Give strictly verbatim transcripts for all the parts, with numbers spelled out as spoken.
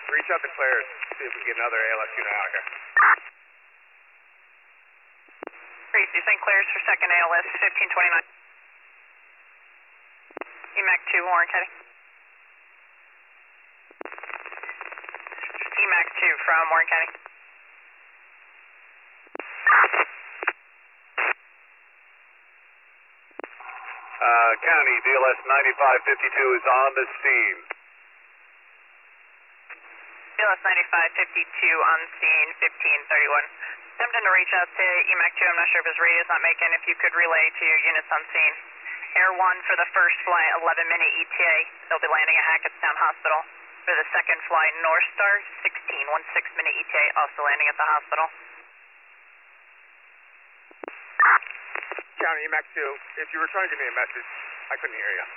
Reach out to Claire's, see if we can get another A L S unit out here. Tracy, Saint Clair's for second A L S, fifteen twenty-nine. E MAC two, Warren County. E MAC two from Warren County. Uh, County, D L S ninety-five fifty-two is on the scene. D L S ninety-five fifty-two on scene, fifteen thirty-one. Attempting to reach out to E MAC two, I'm not sure if his radio's not making, if you could relay to your units on scene. Air one for the first flight, eleven minute E T A. They'll be landing at Hackettstown Hospital. For the second flight, North Star, sixteen, sixteen minute E T A, also landing at the hospital. County, E MAC two, if you were trying to give me a message, I couldn't hear you.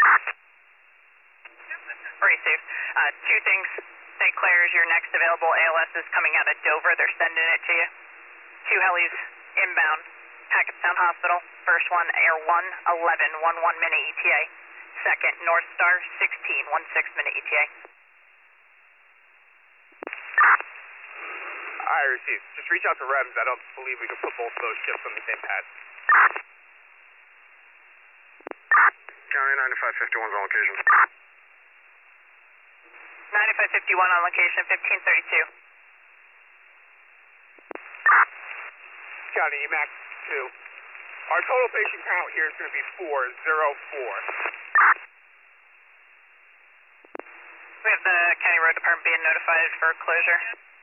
Very safe. Uh, two things. Saint Clair's, your next available A L S is coming out of Dover. They're sending it to you. Two helis inbound. Hackettstown Hospital. First one, Air one, eleven, one minute E T A. Second, North Star, sixteen, sixteen minute E T A. I received. Just reach out to R E M S. I don't believe we can put both of those ships on the same pad. County ninety-five fifty-one's on location. ninety-five fifty-one on location, fifteen thirty-two. County, E MAC two. Our total patient count here is going to be four zero four. We have the County Road Department being notified for closure.